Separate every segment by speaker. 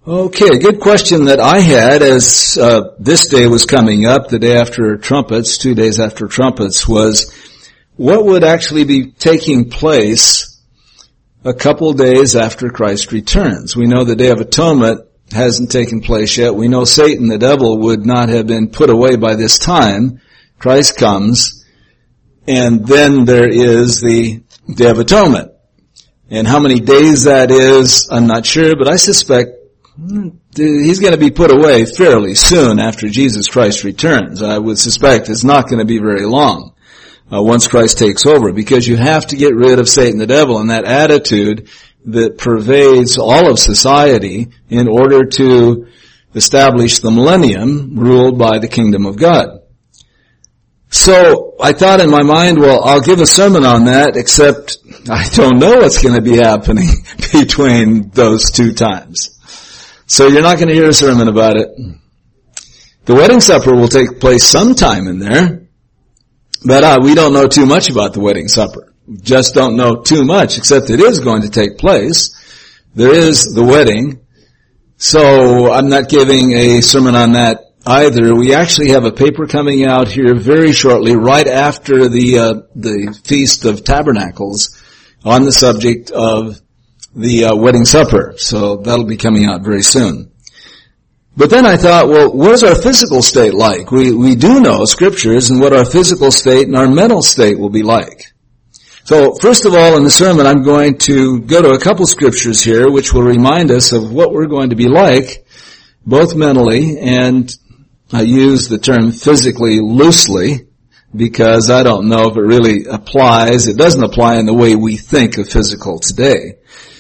Speaker 1: Okay, good question that I had as this day was coming up, the day after trumpets, 2 days after trumpets, was what would actually be taking place a couple days after Christ returns? We know the Day of Atonement hasn't taken place yet. We know Satan, the devil, would not have been put away by this time. Christ comes, and then there is the Day of Atonement. And how many days that is, I'm not sure, but I suspect he's going to be put away fairly soon after Jesus Christ returns. I would suspect it's not going to be very long once Christ takes over, because you have to get rid of Satan the devil and that attitude that pervades all of society in order to establish the millennium ruled by the kingdom of God. So I thought in my mind, well, I'll give a sermon on that, except I don't know what's going to be happening between those two times. So you're not going to hear a sermon about it. The wedding supper will take place sometime in there, but we don't know too much about the wedding supper. We just don't know too much, except it is going to take place. There is the wedding, so I'm not giving a sermon on that either. We actually have a paper coming out here very shortly, right after the Feast of Tabernacles, on the subject of the wedding supper. So that'll be coming out very soon. But then I thought, well, what is our physical state like? We do know scriptures and what our physical state and our mental state will be like. So first of all, in the sermon, I'm going to go to a couple scriptures here which will remind us of what we're going to be like, both mentally, and I use the term physically loosely because I don't know if it really applies. It doesn't apply in the way we think of physical today.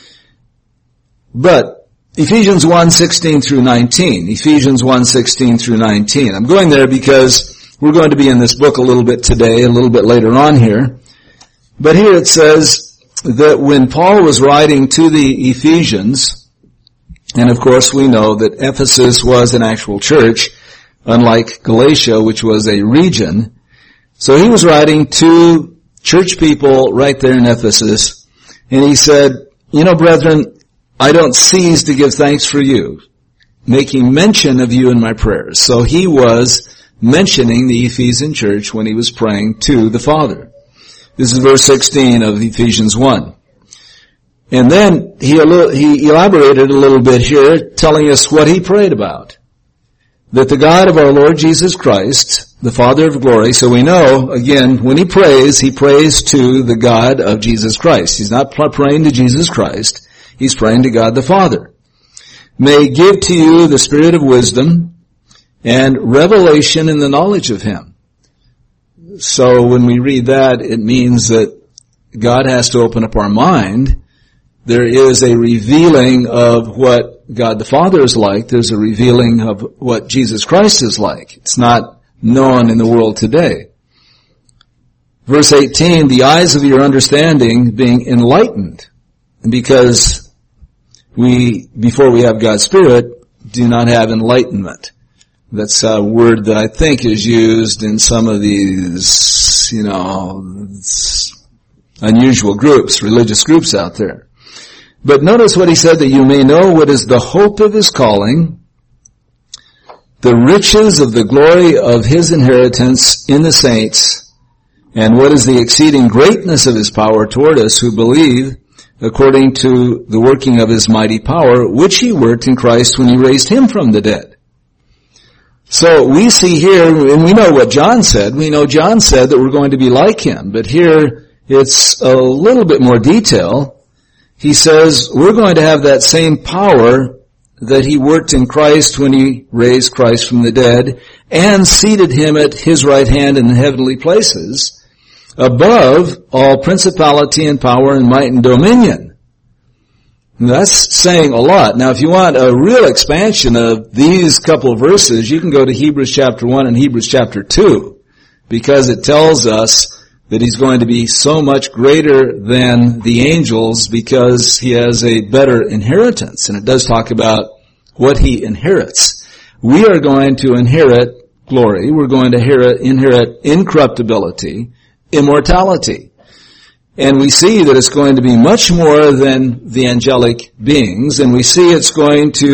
Speaker 1: But Ephesians 1:16 through 19. Ephesians 1:16 through 19. I'm going there because we're going to be in this book a little bit today, a little bit later on here. But here it says that when Paul was writing to the Ephesians, and of course we know that Ephesus was an actual church, unlike Galatia, which was a region. So he was writing to church people right there in Ephesus, and he said, you know, brethren, I don't cease to give thanks for you, making mention of you in my prayers. So he was mentioning the Ephesian church when he was praying to the Father. This is verse 16 of Ephesians 1. And then he elaborated a little bit here, telling us what he prayed about. That the God of our Lord Jesus Christ, the Father of glory, so we know, again, when he prays to the God of Jesus Christ. He's not praying to Jesus Christ. He's praying to God the Father. May give to you the spirit of wisdom and revelation in the knowledge of him. So when we read that, it means that God has to open up our mind. There is a revealing of what God the Father is like. There's a revealing of what Jesus Christ is like. It's not known in the world today. Verse 18, the eyes of your understanding being enlightened. Because before we have God's Spirit, do not have enlightenment. That's a word that I think is used in some of these, unusual groups, religious groups out there. But notice what he said, that you may know what is the hope of his calling, the riches of the glory of his inheritance in the saints, and what is the exceeding greatness of his power toward us who believe, according to the working of his mighty power, which he worked in Christ when he raised him from the dead. So we see here, and we know what John said. We know John said that we're going to be like him. But here, it's a little bit more detail. He says we're going to have that same power that he worked in Christ when he raised Christ from the dead and seated him at his right hand in the heavenly places, above all principality and power and might and dominion. And that's saying a lot. Now, if you want a real expansion of these couple of verses, you can go to Hebrews chapter 1 and Hebrews chapter 2, because it tells us that he's going to be so much greater than the angels because he has a better inheritance. And it does talk about what he inherits. We are going to inherit glory. We're going to inherit incorruptibility, immortality. And we see that it's going to be much more than the angelic beings, and we see it's going to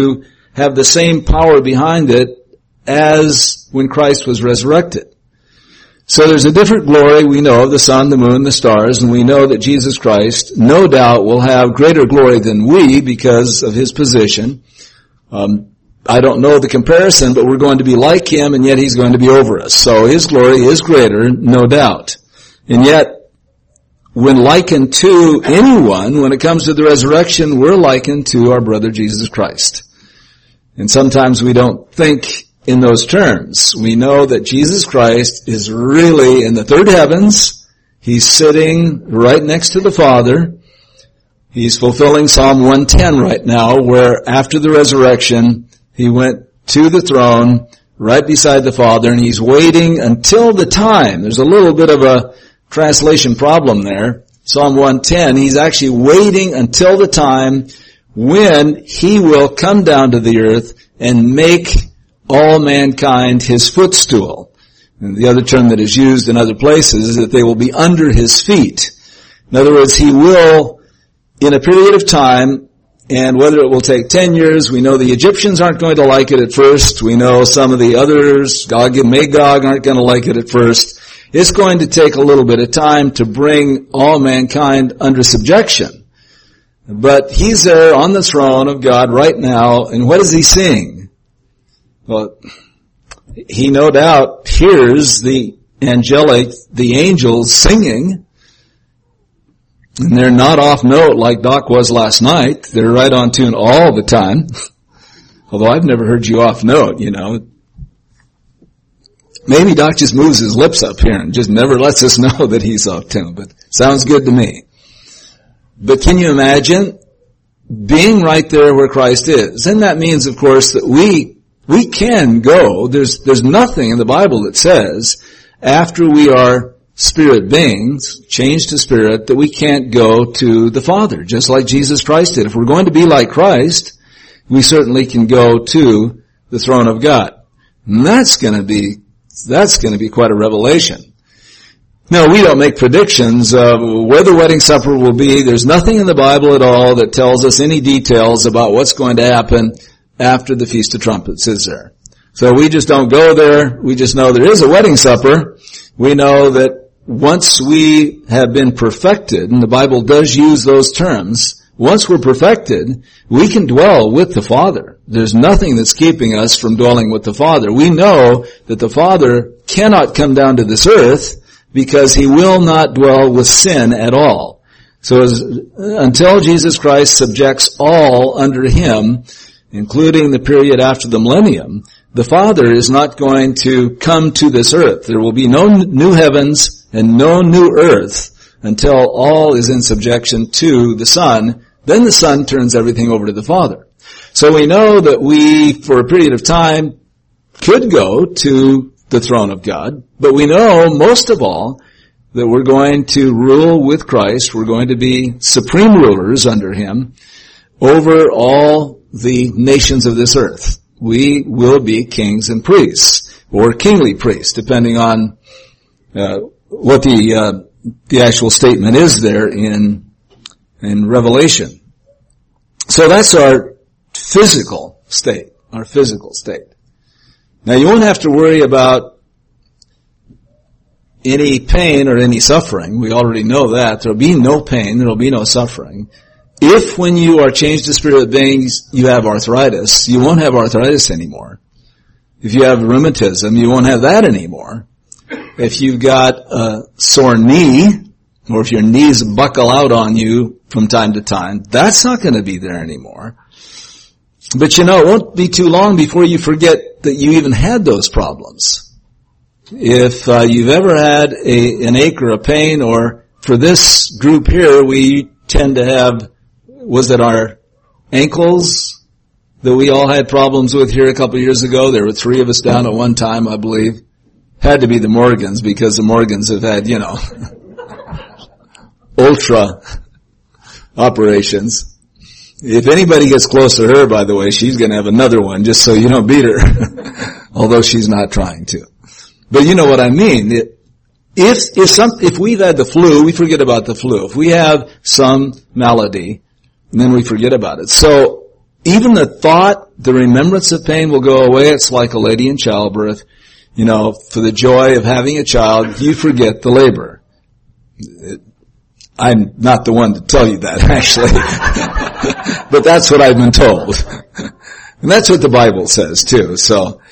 Speaker 1: have the same power behind it as when Christ was resurrected. So there's a different glory we know of the sun, the moon, the stars, and we know that Jesus Christ no doubt will have greater glory than we because of his position. I don't know the comparison, but we're going to be like him, and yet he's going to be over us. So his glory is greater, no doubt. And yet, when likened to anyone, when it comes to the resurrection, we're likened to our brother Jesus Christ. And sometimes we don't think in those terms. We know that Jesus Christ is really in the third heavens. He's sitting right next to the Father. He's fulfilling Psalm 110 right now, where after the resurrection, he went to the throne right beside the Father, and he's waiting until the time. There's a little bit of a translation problem there. Psalm 110, he's actually waiting until the time when he will come down to the earth and make all mankind his footstool. And the other term that is used in other places is that they will be under his feet. In other words, he will, in a period of time, and whether it will take 10 years, we know the Egyptians aren't going to like it at first. We know some of the others, Gog and Magog, aren't going to like it at first. It's going to take a little bit of time to bring all mankind under subjection. But he's there on the throne of God right now, and what is he seeing? Well, he no doubt hears the angels singing, and they're not off note like Doc was last night. They're right on tune all the time. Although I've never heard you off note, you know. Maybe Doc just moves his lips up here and just never lets us know that he's off tune, but sounds good to me. But can you imagine being right there where Christ is? And that means, of course, that we can go. There's nothing in the Bible that says after we are spirit beings, changed to spirit, that we can't go to the Father, just like Jesus Christ did. If we're going to be like Christ, we certainly can go to the throne of God. And that's going to be quite a revelation. No, we don't make predictions of where the wedding supper will be. There's nothing in the Bible at all that tells us any details about what's going to happen after the Feast of Trumpets, is there? So we just don't go there. We just know there is a wedding supper. We know that once we have been perfected, and the Bible does use those terms, once we're perfected, we can dwell with the Father. There's nothing that's keeping us from dwelling with the Father. We know that the Father cannot come down to this earth because he will not dwell with sin at all. So until Jesus Christ subjects all under him, including the period after the millennium, the Father is not going to come to this earth. There will be no new heavens and no new earth until all is in subjection to the Son. Then the Son turns everything over to the Father. So we know that we, for a period of time, could go to the throne of God, but we know, most of all, that we're going to rule with Christ. We're going to be supreme rulers under him over all the nations of this earth. We will be kings and priests, or kingly priests, depending on what the actual statement is there in Revelation. So that's our physical state, Now you won't have to worry about any pain or any suffering. We already know that. There will be no pain, there will be no suffering. If when you are changed to spirit beings, you have arthritis, you won't have arthritis anymore. If you have rheumatism, you won't have that anymore. If you've got a sore knee, or if your knees buckle out on you from time to time, that's not going to be there anymore. But you know, it won't be too long before you forget that you even had those problems. If you've ever had an ache or a pain, or for this group here, we tend to have, was it our ankles that we all had problems with here a couple of years ago? There were 3 of us down at one time, I believe. Had to be the Morgans, because the Morgans have had, ultra operations. If anybody gets close to her, by the way, she's going to have another one, just so you don't beat her. Although she's not trying to. But you know what I mean. If we've had the flu, we forget about the flu. If we have some malady, then we forget about it. So even the thought, the remembrance of pain will go away. It's like a lady in childbirth. You know, for the joy of having a child, you forget the labor. I'm not the one to tell you that, actually. But that's what I've been told. And that's what the Bible says, too. So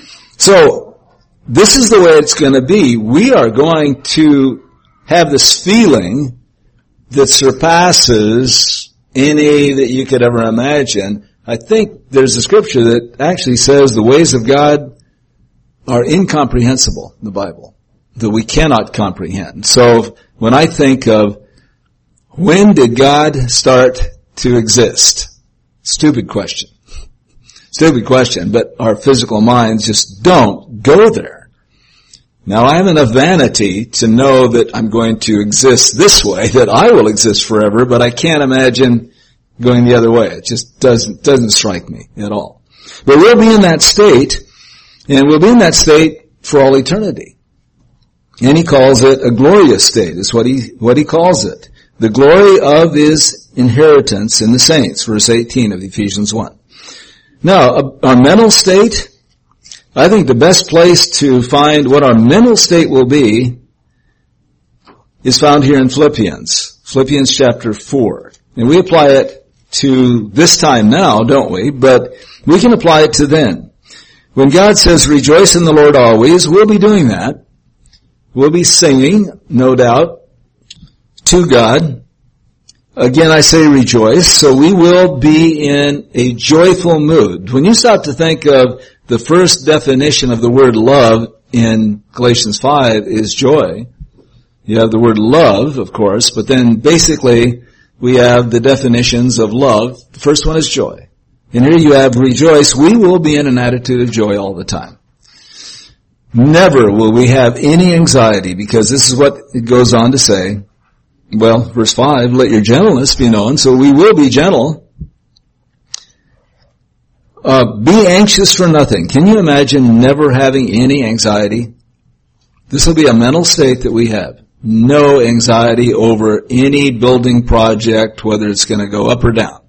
Speaker 1: this is the way it's going to be. We are going to have this feeling that surpasses any that you could ever imagine. I think there's a scripture that actually says the ways of God are incomprehensible in the Bible, that we cannot comprehend. So when I think of when did God start to exist? Stupid question, but our physical minds just don't go there. Now I have enough vanity to know that I'm going to exist this way, that I will exist forever, but I can't imagine going the other way. It just doesn't strike me at all. But we'll be in that state, and we'll be in that state for all eternity. And he calls it a glorious state, is what he calls it. The glory of his inheritance in the saints, verse 18 of Ephesians 1. Now, our mental state, I think the best place to find what our mental state will be is found here in Philippians chapter 4. And we apply it to this time now, don't we? But we can apply it to then. When God says, rejoice in the Lord always, we'll be doing that. We'll be singing, no doubt, to God. Again, I say rejoice, so we will be in a joyful mood. When you start to think of the first definition of the word love in Galatians 5 is joy. You have the word love, of course, but then basically we have the definitions of love. The first one is joy. And here you have rejoice. We will be in an attitude of joy all the time. Never will we have any anxiety, because this is what it goes on to say. Well, verse 5, let your gentleness be known. So we will be gentle. Be anxious for nothing. Can you imagine never having any anxiety? This will be a mental state that we have. No anxiety over any building project, whether it's going to go up or down.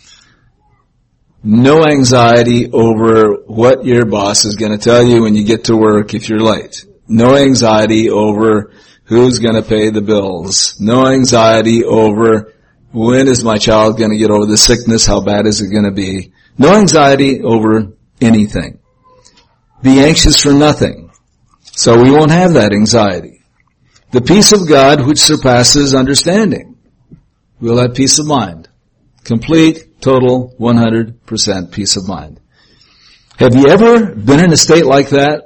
Speaker 1: No anxiety over what your boss is going to tell you when you get to work if you're late. No anxiety over who's going to pay the bills. No anxiety over when is my child going to get over the sickness, how bad is it going to be. No anxiety over anything. Be anxious for nothing. So we won't have that anxiety. The peace of God which surpasses understanding. We'll have peace of mind. Complete, total, 100% peace of mind. Have you ever been in a state like that?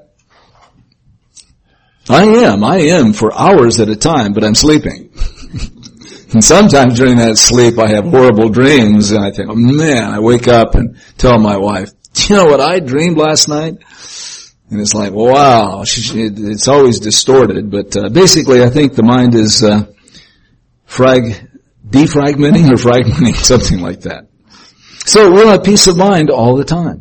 Speaker 1: I am for hours at a time, but I'm sleeping. And sometimes during that sleep I have horrible dreams, and I think, oh man, I wake up and tell my wife, do you know what I dreamed last night? And it's like, wow, it's always distorted, but basically I think the mind is defragmenting or fragmenting, something like that. So we'll have peace of mind all the time.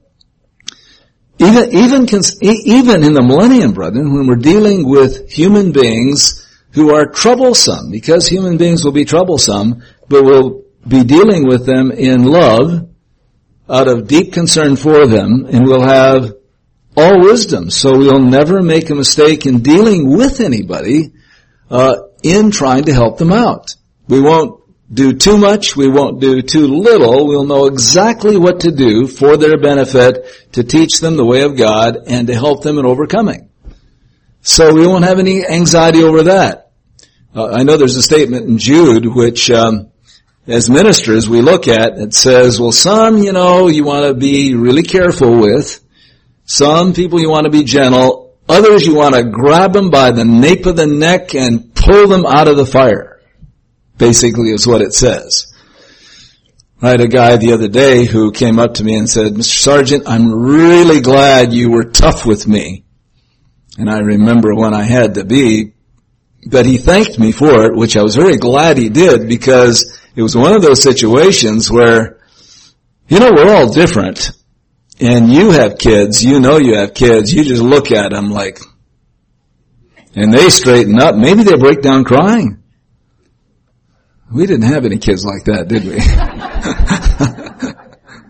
Speaker 1: Even in the millennium, brethren, when we're dealing with human beings who are troublesome, because human beings will be troublesome, but we'll be dealing with them in love, out of deep concern for them, and we'll have all wisdom. So we'll never make a mistake in dealing with anybody, in trying to help them out. We won't do too much, we won't do too little. We'll know exactly what to do for their benefit, to teach them the way of God and to help them in overcoming. So we won't have any anxiety over that. I know there's a statement in Jude which, as ministers we look at, it says, well, some, you want to be really careful with. Some people you want to be gentle. Others you want to grab them by the nape of the neck and pull them out of the fire. Basically is what it says. I had a guy the other day who came up to me and said, Mr. Sergeant, I'm really glad you were tough with me. And I remember when I had to be, but he thanked me for it, which I was very glad he did, because it was one of those situations where, we're all different. And you have kids, you have kids, you just look at them like, and they straighten up, maybe they break down crying. We didn't have any kids like that, did we?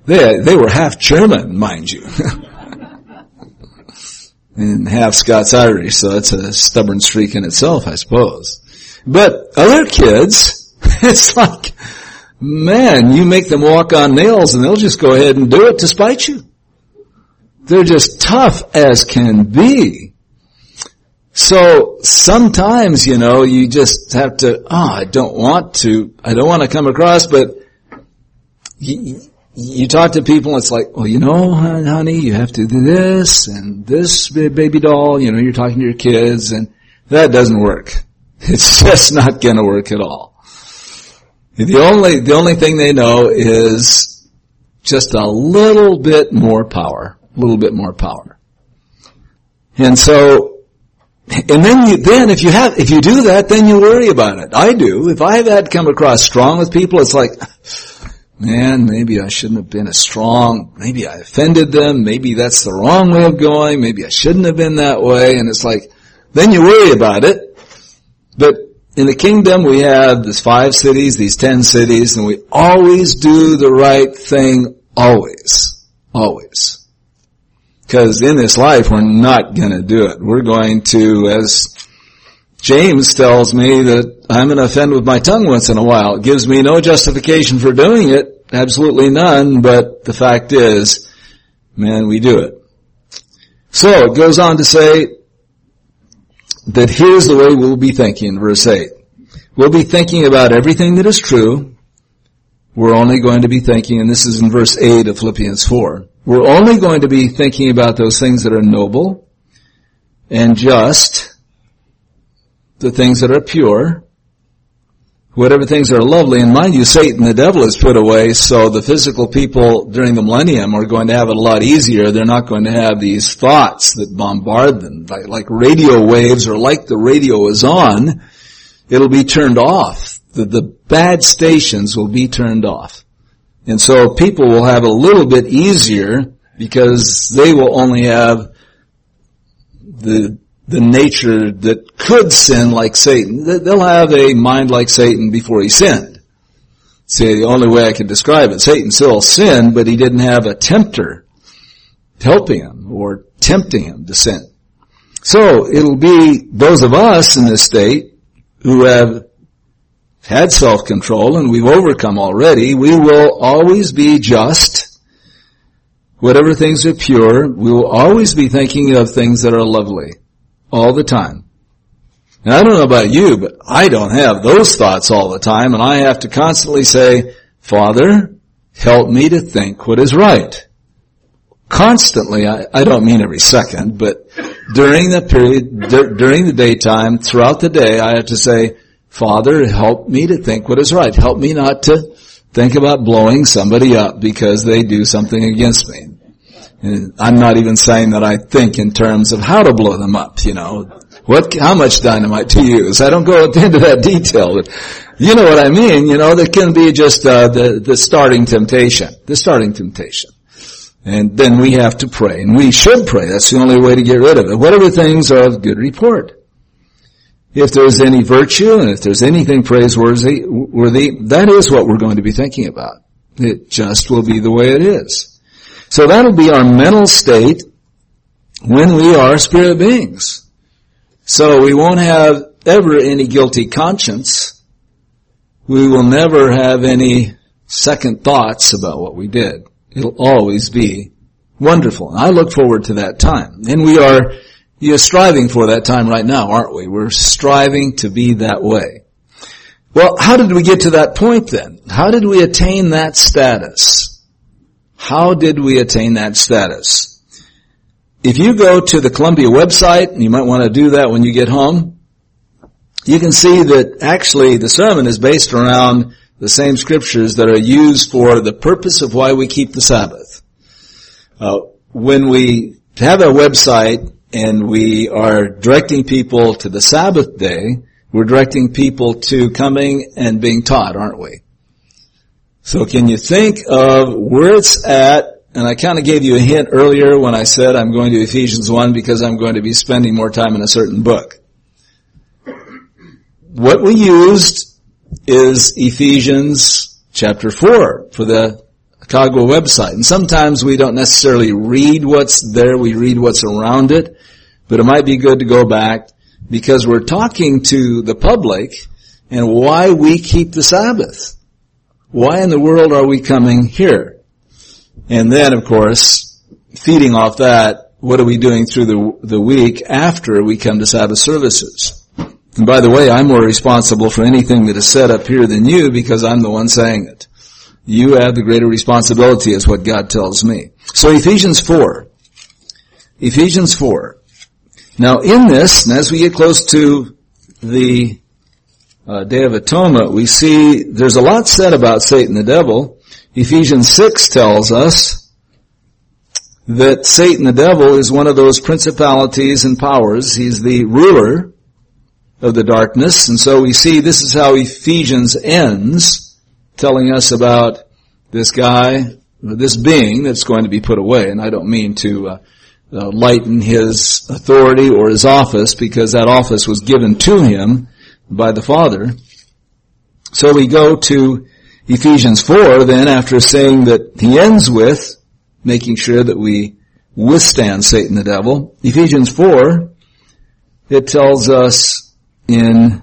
Speaker 1: They were half German, mind you. And half Scots-Irish, so that's a stubborn streak in itself, I suppose. But other kids, it's like, man, you make them walk on nails and they'll just go ahead and do it to spite you. They're just tough as can be. So sometimes, you just have to, I don't want to come across, but you talk to people and it's like, well, honey, you have to do this and this baby doll, you're talking to your kids and that doesn't work. It's just not gonna work at all. The only thing they know is just a little bit more power. And so, then if you do that, then you worry about it. I do. If I have had come across strong with people, it's like, man, maybe I shouldn't have been as strong. Maybe I offended them. Maybe that's the wrong way of going. Maybe I shouldn't have been that way. And it's like, then you worry about it. But in the kingdom, we have these 5 cities, these 10 cities, and we always do the right thing, always. Always. Because in this life, we're not going to do it. We're going to, as James tells me, that I'm going to offend with my tongue once in a while. It gives me no justification for doing it, absolutely none, but the fact is, man, we do it. So it goes on to say that here's the way we'll be thinking, verse 8. We'll be thinking about everything that is true. We're only going to be thinking, and this is in verse 8 of Philippians 4, we're only going to be thinking about those things that are noble and just, the things that are pure, whatever things are lovely. And mind you, Satan, the devil, is put away, so the physical people during the millennium are going to have it a lot easier. They're not going to have these thoughts that bombard them, like radio waves, or like the radio is on. It'll be turned off. The bad stations will be turned off. And so people will have a little bit easier because they will only have the nature that could sin like Satan. They'll have a mind like Satan before he sinned. See, the only way I can describe it, Satan still sinned, but he didn't have a tempter helping him or tempting him to sin. So it'll be those of us in this state who have had self-control and we've overcome already. We will always be just. Whatever things are pure, we will always be thinking of things that are lovely. All the time. And I don't know about you, but I don't have those thoughts all the time, and I have to constantly say, Father, help me to think what is right. Constantly, I don't mean every second, but during the period, during the daytime, throughout the day, I have to say, Father, help me to think what is right. Help me not to think about blowing somebody up because they do something against me. And I'm not even saying that I think in terms of how to blow them up, how much dynamite to use. I don't go into that detail, but you know what I mean, there can be just, the starting temptation. And then we have to pray, and we should pray. That's the only way to get rid of it. Whatever things are of good report. If there's any virtue, and if there's anything praiseworthy, that is what we're going to be thinking about. It just will be the way it is. So that'll be our mental state when we are spirit beings. So we won't have ever any guilty conscience. We will never have any second thoughts about what we did. It'll always be wonderful. And I look forward to that time. And we are striving for that time right now, aren't we? We're striving to be that way. Well, how did we get to that point then? How did we attain that status? How did we attain that status? If you go to the Columbia website, and you might want to do that when you get home, you can see that actually the sermon is based around the same scriptures that are used for the purpose of why we keep the Sabbath. When we have a website and we are directing people to the Sabbath day, we're directing people to coming and being taught, aren't we? So can you think of where it's at? And I kind of gave you a hint earlier when I said I'm going to Ephesians 1 because I'm going to be spending more time in a certain book. What we used is Ephesians chapter 4 for the Chicago website. And sometimes we don't necessarily read what's there, we read what's around it, but it might be good to go back because we're talking to the public and why we keep the Sabbath. Why in the world are we coming here? And then, of course, feeding off that, what are we doing through the week after we come to Sabbath services? And by the way, I'm more responsible for anything that is said up here than you because I'm the one saying it. You have the greater responsibility is what God tells me. So Ephesians 4. Ephesians 4. Now in this, and as we get close to the Day of Atonement, we see there's a lot said about Satan the devil. Ephesians 6 tells us that Satan the devil is one of those principalities and powers. He's the ruler of the darkness. And so we see this is how Ephesians ends, telling us about this guy, this being that's going to be put away. And I don't mean to lighten his authority or his office, because that office was given to him by the Father. So we go to Ephesians 4 then, after saying that he ends with making sure that we withstand Satan the devil. Ephesians 4, it tells us in,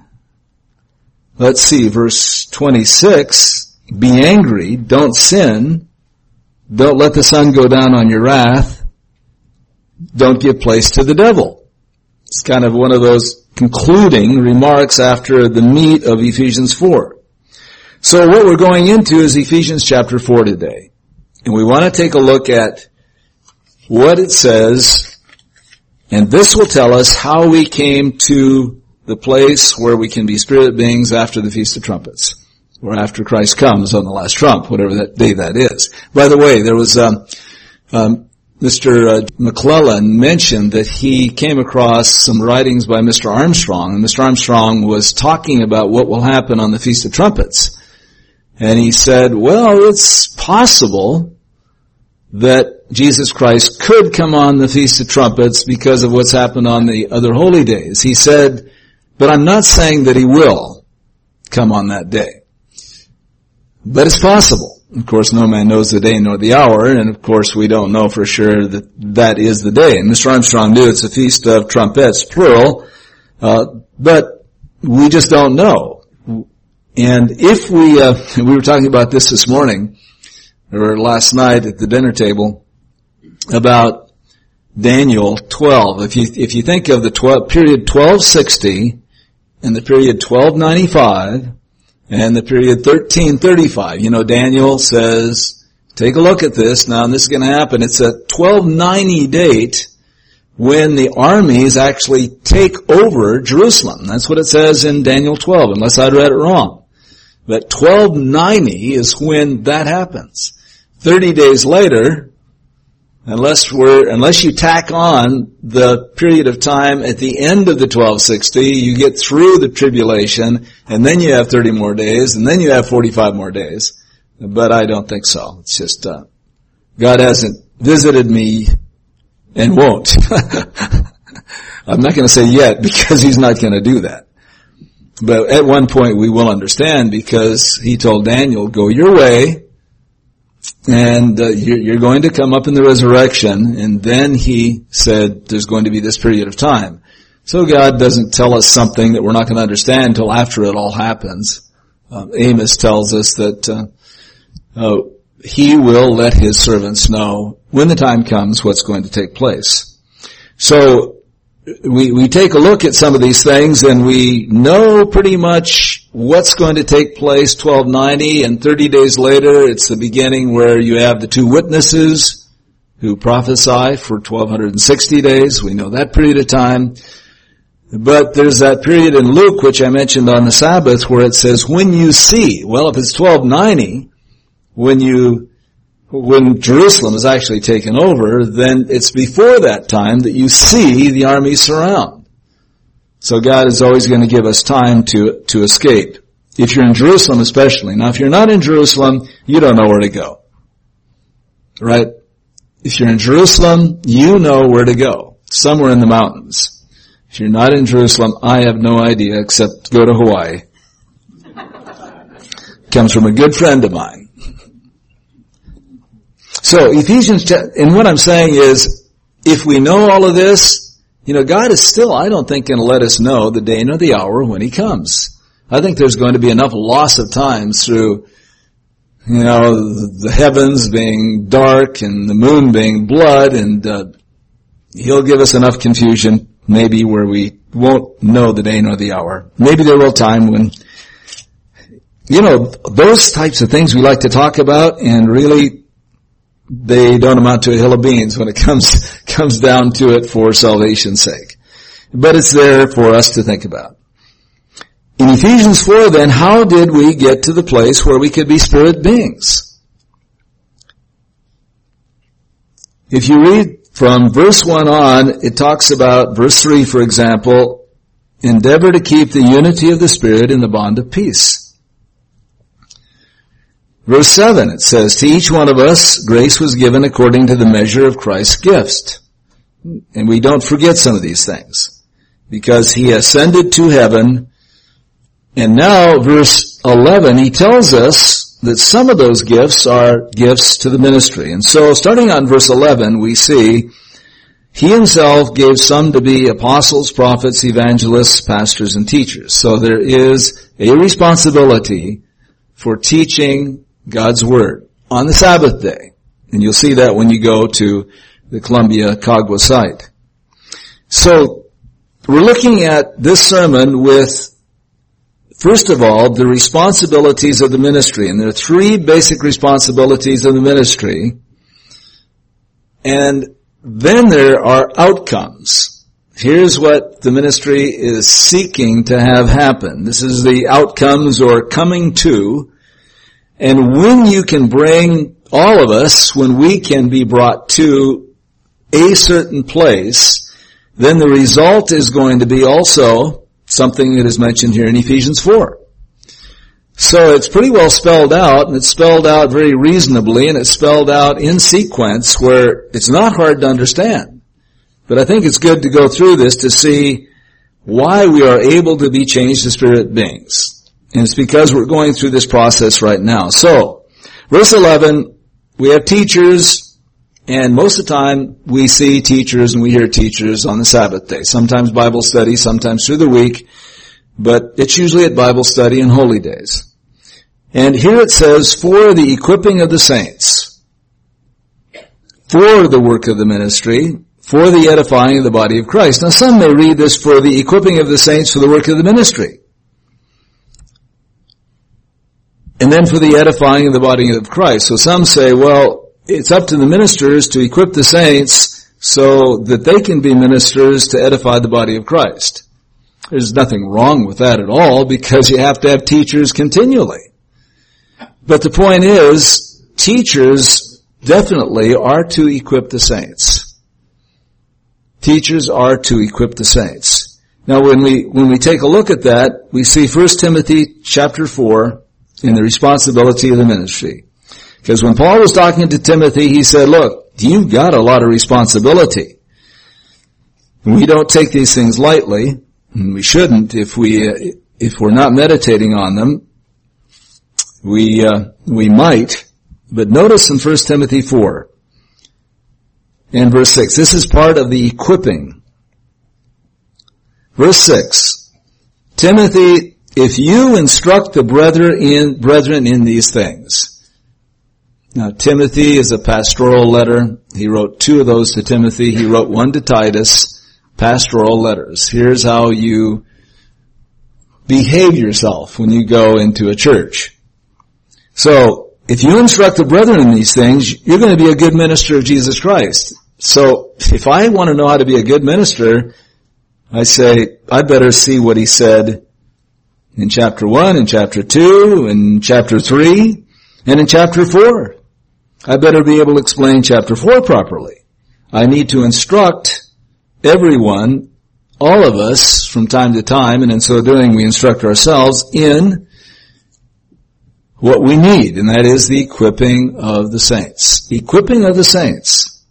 Speaker 1: let's see, verse 26, be angry, don't sin, don't let the sun go down on your wrath, don't give place to the devil. It's kind of one of those concluding remarks after the meat of Ephesians 4. So what we're going into is Ephesians chapter 4 today. And we want to take a look at what it says, and this will tell us how we came to the place where we can be spirit beings after the Feast of Trumpets, or after Christ comes on the last trump, whatever that day that is. By the way, there was Mr. McClellan mentioned that he came across some writings by Mr. Armstrong, and Mr. Armstrong was talking about what will happen on the Feast of Trumpets. And he said, well, it's possible that Jesus Christ could come on the Feast of Trumpets because of what's happened on the other holy days. He said, but I'm not saying that he will come on that day. But it's possible. Of course, no man knows the day nor the hour, and of course we don't know for sure that that is the day. And Mr. Armstrong knew it's a Feast of Trumpets, plural, but we just don't know. And if we were talking about this morning, or last night at the dinner table, about Daniel 12. If you think of the period 1260 and the period 1295 and the period 1335, Daniel says, take a look at this now, and this is going to happen. It's a 1290 date when the armies actually take over Jerusalem. That's what it says in Daniel 12, unless I read it wrong. But 1290 is when that happens. 30 days later, unless you tack on the period of time at the end of the 1260, you get through the tribulation, and then you have 30 more days, and then you have 45 more days. But I don't think so. It's just, God hasn't visited me and won't. I'm not going to say yet, because he's not going to do that. But at one point we will understand, because he told Daniel, go your way, and you're going to come up in the resurrection. And then he said there's going to be this period of time. So God doesn't tell us something that we're not going to understand until after it all happens. Amos tells us that he will let his servants know when the time comes what's going to take place. So we take a look at some of these things, and we know pretty much what's going to take place 1290, and 30 days later it's the beginning where you have the two witnesses who prophesy for 1260 days. We know that period of time. But there's that period in Luke, which I mentioned on the Sabbath, where it says, when you see. Well, if it's 1290, when Jerusalem is actually taken over, then it's before that time that you see the army surround. So God is always going to give us time to escape. If you're in Jerusalem especially. Now if you're not in Jerusalem, you don't know where to go. Right? If you're in Jerusalem, you know where to go. Somewhere in the mountains. If you're not in Jerusalem, I have no idea except go to Hawaii. Comes from a good friend of mine. So Ephesians, and what I'm saying is, if we know all of this, God is still, I don't think, going to let us know the day nor the hour when He comes. I think there's going to be enough loss of times through, the heavens being dark and the moon being blood, and He'll give us enough confusion, maybe, where we won't know the day nor the hour. Maybe there will be a time when, those types of things we like to talk about, and really, they don't amount to a hill of beans when it comes down to it for salvation's sake. But it's there for us to think about. In Ephesians 4 then, how did we get to the place where we could be spirit beings? If you read from verse 1 on, it talks about, verse 3 for example, endeavor to keep the unity of the Spirit in the bond of peace. Verse 7, it says, to each one of us grace was given according to the measure of Christ's gifts. And we don't forget some of these things, because He ascended to heaven. And now, verse 11, he tells us that some of those gifts are gifts to the ministry. And so, starting on verse 11, we see, He Himself gave some to be apostles, prophets, evangelists, pastors, and teachers. So there is a responsibility for teaching God's Word on the Sabbath day. And you'll see that when you go to the Columbia Cagua site. So, we're looking at this sermon with, first of all, the responsibilities of the ministry. And there are three basic responsibilities of the ministry. And then there are outcomes. Here's what the ministry is seeking to have happen. This is the outcomes, or coming to. And when you can bring all of us, when we can be brought to a certain place, then the result is going to be also something that is mentioned here in Ephesians 4. So it's pretty well spelled out, and it's spelled out very reasonably, and it's spelled out in sequence where it's not hard to understand. But I think it's good to go through this to see why we are able to be changed to spirit beings. And it's because we're going through this process right now. So, verse 11, we have teachers, and most of the time we see teachers and we hear teachers on the Sabbath day. Sometimes Bible study, sometimes through the week, but it's usually at Bible study and holy days. And here it says, for the equipping of the saints, for the work of the ministry, for the edifying of the body of Christ. Now some may read this, for the equipping of the saints for the work of the ministry. And then for the edifying of the body of Christ. So some say, well, it's up to the ministers to equip the saints so that they can be ministers to edify the body of Christ. There's nothing wrong with that at all, because you have to have teachers continually. But the point is, teachers definitely are to equip the saints. Teachers are to equip the saints. Now when we take a look at that, we see 1 Timothy chapter 4 in the responsibility of the ministry. Because when Paul was talking to Timothy, he said, look, you've got a lot of responsibility. We don't take these things lightly, and we shouldn't if we're not meditating on them. We might, but notice in 1 Timothy 4 and verse 6, this is part of the equipping. Verse 6, Timothy, if you instruct the brethren in these things. Now, Timothy is a pastoral letter. He wrote 2 of those to Timothy. He wrote 1 to Titus, pastoral letters. Here's how you behave yourself when you go into a church. So, if you instruct the brethren in these things, you're going to be a good minister of Jesus Christ. So, if I want to know how to be a good minister, I say, I better see what he said in chapter 1, in chapter 2, in chapter 3, and in chapter 4. I better be able to explain chapter 4 properly. I need to instruct everyone, all of us, from time to time, and in so doing we instruct ourselves in what we need, and that is the equipping of the saints. Equipping of the saints.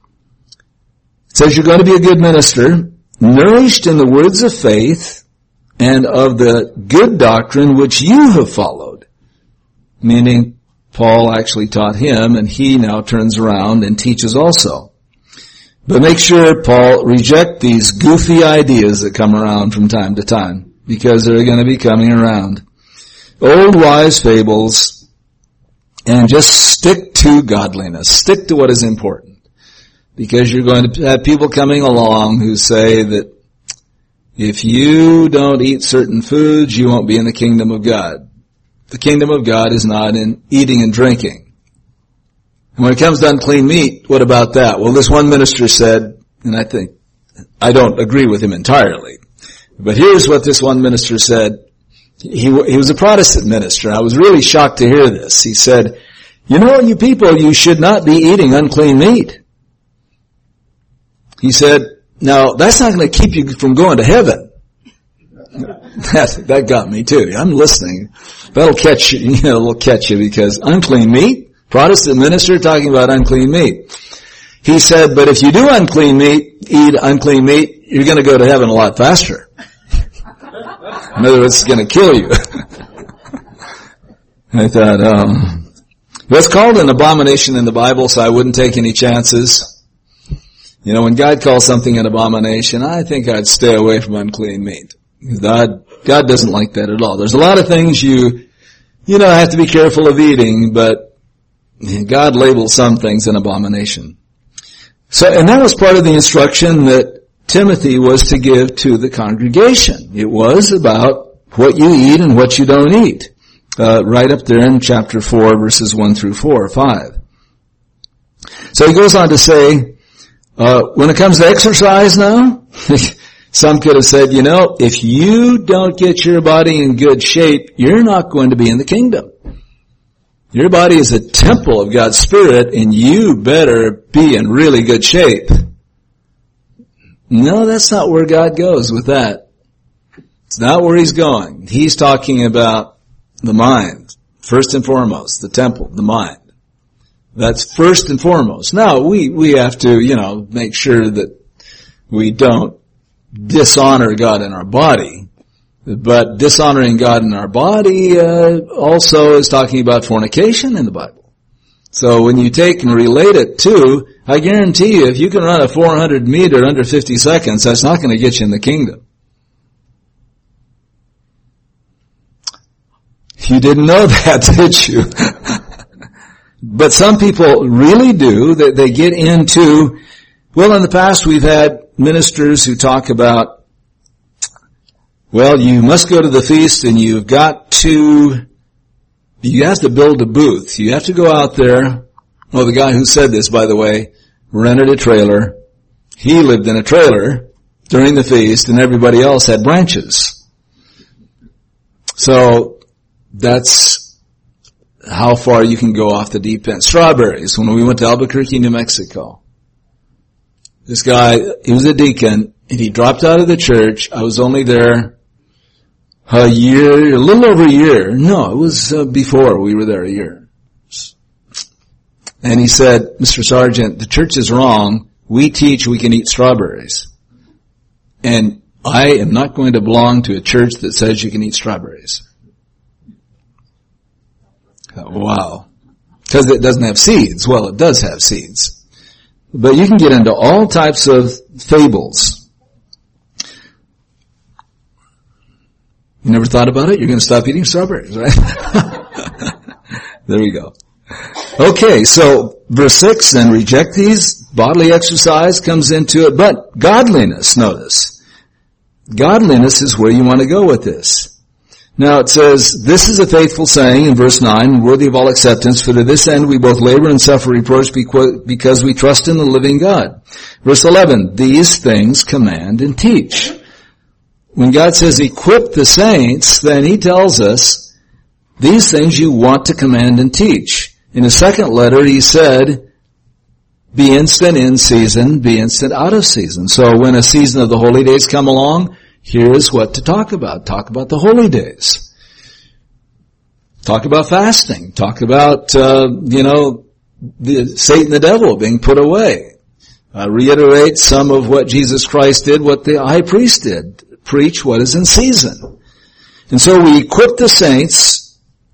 Speaker 1: It says you're going to be a good minister, nourished in the words of faith and of the good doctrine which you have followed. Meaning, Paul actually taught him, and he now turns around and teaches also. But make sure, Paul, reject these goofy ideas that come around from time to time, because they're going to be coming around. Old wise fables, and just stick to godliness. Stick to what is important. Because you're going to have people coming along who say that if you don't eat certain foods, you won't be in the kingdom of God. The kingdom of God is not in eating and drinking. And when it comes to unclean meat, what about that? Well, this one minister said, and I don't agree with him entirely, but here's what this one minister said. He was a Protestant minister. I was really shocked to hear this. He said, you know, you people, you should not be eating unclean meat. He said, now, that's not going to keep you from going to heaven. That got me too. I'm listening. That'll catch you, it'll catch you, because unclean meat, Protestant minister talking about unclean meat. He said, but if you do eat unclean meat, you're going to go to heaven a lot faster. In other words, it's going to kill you. I thought, it's called an abomination in the Bible, so I wouldn't take any chances. You know, when God calls something an abomination, I think I'd stay away from unclean meat. God doesn't like that at all. There's a lot of things you have to be careful of eating, but God labels some things an abomination. So, and that was part of the instruction that Timothy was to give to the congregation. It was about what you eat and what you don't eat. Right up there in chapter 4, verses 1 through 4 or 5. So he goes on to say, when it comes to exercise now, some could have said, if you don't get your body in good shape, you're not going to be in the kingdom. Your body is a temple of God's Spirit, and you better be in really good shape. No, that's not where God goes with that. It's not where He's going. He's talking about the mind, first and foremost, the temple, the mind. That's first and foremost. Now, we have to, make sure that we don't dishonor God in our body. But dishonoring God in our body also is talking about fornication in the Bible. So when you take and relate it to, I guarantee you, if you can run a 400 meter under 50 seconds, that's not going to get you in the kingdom. You didn't know that, did you? But some people really do. They get into, well, in the past we've had ministers who talk about, well, you must go to the feast and you have to build a booth. You have to go out there. Well, the guy who said this, by the way, rented a trailer. He lived in a trailer during the feast, and everybody else had branches. So that's how far you can go off the deep end. Strawberries. When we went to Albuquerque, New Mexico, this guy, he was a deacon, and he dropped out of the church. I was only there a little over a year. No, it was before we were there a year. And he said, Mr. Sargent, the church is wrong. We teach we can eat strawberries. And I am not going to belong to a church that says you can eat strawberries. Wow. Because it doesn't have seeds. Well, it does have seeds. But you can get into all types of fables. You never thought about it? You're going to stop eating strawberries, right? There we go. Okay, so verse 6, then reject these. Bodily exercise comes into it. But godliness, notice. Godliness is where you want to go with this. Now it says, this is a faithful saying in verse 9, worthy of all acceptance, for to this end we both labor and suffer reproach because we trust in the living God. Verse 11, these things command and teach. When God says equip the saints, then He tells us these things you want to command and teach. In His second letter He said, be instant in season, be instant out of season. So when a season of the holy days come along, here's what to talk about. Talk about the holy days. Talk about fasting. Talk about, Satan the devil being put away. Reiterate some of what Jesus Christ did, what the high priest did. Preach what is in season. And so we equip the saints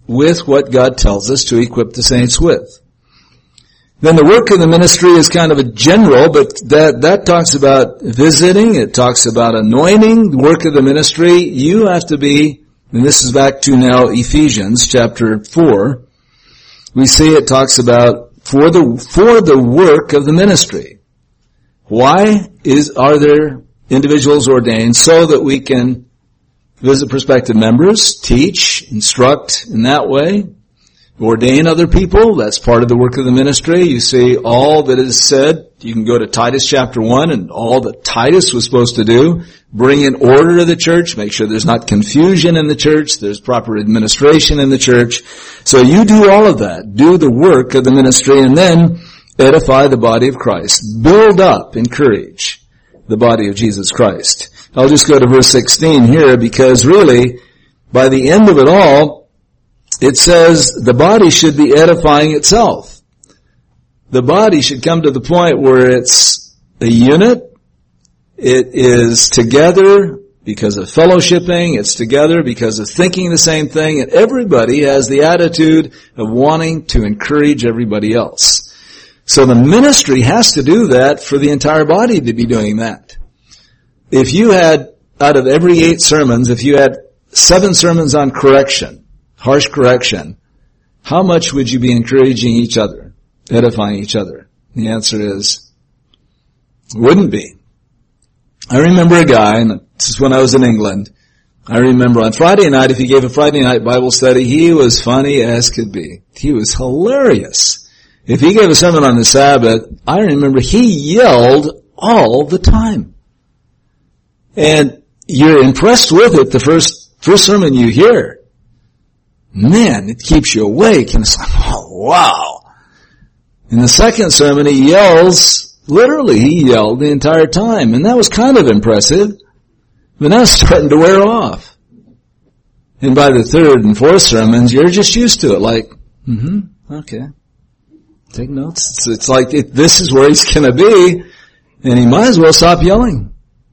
Speaker 1: with what God tells us to equip the saints with. Then the work of the ministry is kind of a general, but that talks about visiting, it talks about anointing. The work of the ministry, you have to be, and this is back to now Ephesians chapter 4, we see it talks about for the work of the ministry. Why are there individuals ordained? So that we can visit prospective members, teach, instruct in that way, ordain other people. That's part of the work of the ministry. You see all that is said. You can go to Titus chapter 1 and all that Titus was supposed to do. Bring in order to the church. Make sure there's not confusion in the church. There's proper administration in the church. So you do all of that. Do the work of the ministry and then edify the body of Christ. Build up, encourage the body of Jesus Christ. I'll just go to verse 16 here because really, by the end of it all, it says the body should be edifying itself. The body should come to the point where it's a unit. It is together because of fellowshipping. It's together because of thinking the same thing. And everybody has the attitude of wanting to encourage everybody else. So the ministry has to do that for the entire body to be doing that. If you had, out of every 8 sermons, if you had 7 sermons on correction, harsh correction, how much would you be encouraging each other, edifying each other? The answer is, wouldn't be. I remember a guy, and this is when I was in England, I remember on Friday night, if he gave a Friday night Bible study, he was funny as could be. He was hilarious. If he gave a sermon on the Sabbath, I remember he yelled all the time. And you're impressed with it the first sermon you hear. Man, it keeps you awake, and it's like, oh, wow. In the second sermon, he yells, literally, he yelled the entire time, and that was kind of impressive, but now it's starting to wear off. And by the third and fourth sermons, you're just used to it, like, okay, take notes. It's like, this is where he's gonna be, and he might as well stop yelling.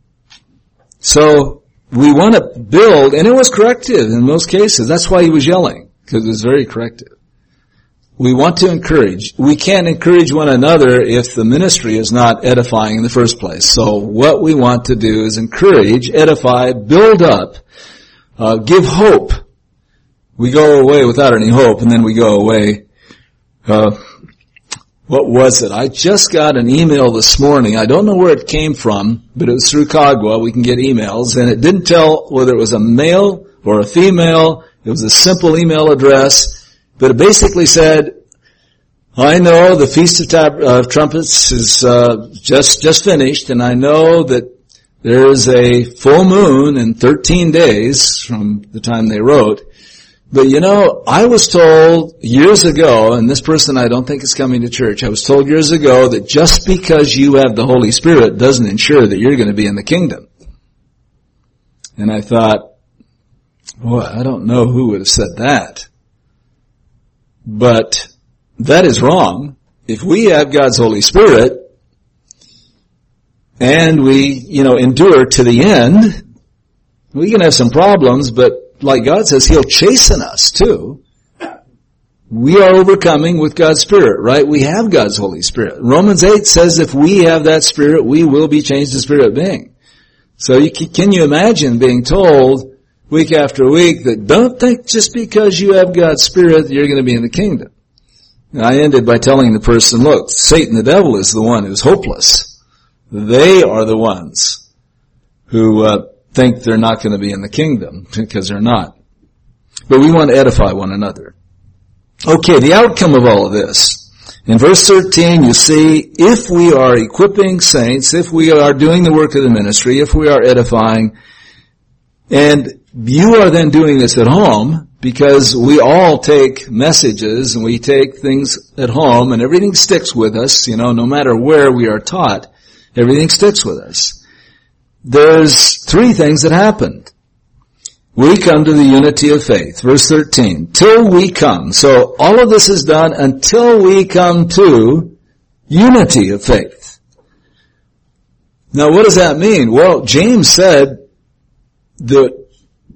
Speaker 1: So, we want to build, and it was corrective in most cases. That's why he was yelling, because it was very corrective. We want to encourage. We can't encourage one another if the ministry is not edifying in the first place. So what we want to do is encourage, edify, build up, give hope. We go away without any hope, and then we go away. What was it? I just got an email this morning. I don't know where it came from, but it was through Kagwa. We can get emails, and it didn't tell whether it was a male or a female. It was a simple email address, but it basically said, I know the Feast of Trumpets is just finished, and I know that there is a full moon in 13 days from the time they wrote. But you know, I was told years ago, and this person I don't think is coming to church, I was told years ago that just because you have the Holy Spirit doesn't ensure that you're going to be in the kingdom. And I thought, boy, I don't know who would have said that. But that is wrong. If we have God's Holy Spirit, and we, endure to the end, we can have some problems, but like God says, He'll chasten us too. We are overcoming with God's Spirit, right? We have God's Holy Spirit. Romans 8 says if we have that Spirit, we will be changed to spirit being. So can you imagine being told week after week that don't think just because you have God's Spirit that you're going to be in the kingdom? And I ended by telling the person, look, Satan the devil is the one who's hopeless. They are the ones who think they're not going to be in the kingdom, because they're not. But we want to edify one another. Okay, the outcome of all of this. In verse 13, you see, if we are equipping saints, if we are doing the work of the ministry, if we are edifying, and you are then doing this at home, because we all take messages and we take things at home, and everything sticks with us, no matter where we are taught, everything sticks with us. There's 3 things that happened. We come to the unity of faith. Verse 13. Till we come. So all of this is done until we come to unity of faith. Now what does that mean? Well, James said that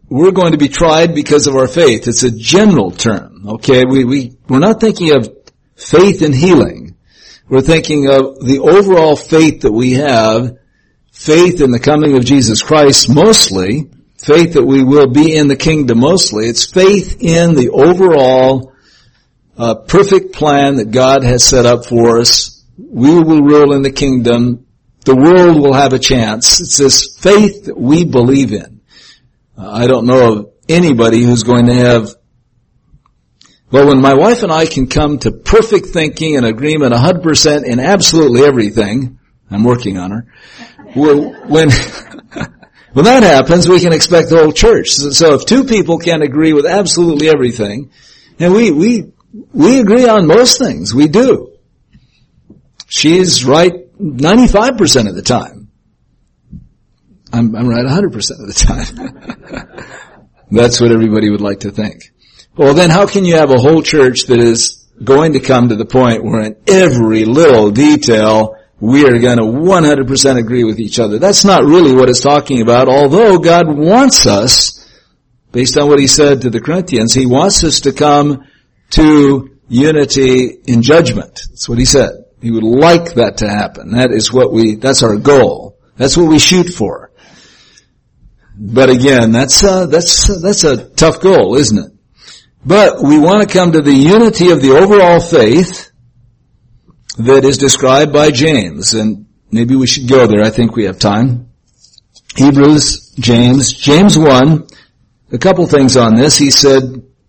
Speaker 1: we're going to be tried because of our faith. It's a general term, okay? We're not thinking of faith in healing. We're thinking of the overall faith that we have, faith in the coming of Jesus Christ mostly, faith that we will be in the kingdom mostly. It's faith in the overall perfect plan that God has set up for us. We will rule in the kingdom. The world will have a chance. It's this faith that we believe in. I don't know of anybody who's going to have, well, when my wife and I can come to perfect thinking and agreement 100% in absolutely everything, I'm working on her, when that happens, we can expect the whole church. So if two people can agree with absolutely everything, and we agree on most things, we do. She's right 95% of the time. I'm right 100% of the time. That's what everybody would like to think. Well, then how can you have a whole church that is going to come to the point where in every little detail we are going to 100% agree with each other? That's not really what it's talking about, although God wants us, based on what He said to the Corinthians, He wants us to come to unity in judgment. That's what He said. He would like that to happen. That's our goal. That's what we shoot for. But again, that's a tough goal, isn't it? But we want to come to the unity of the overall faith that is described by James. And maybe we should go there. I think we have time. Hebrews, James 1, a couple things on this. He said,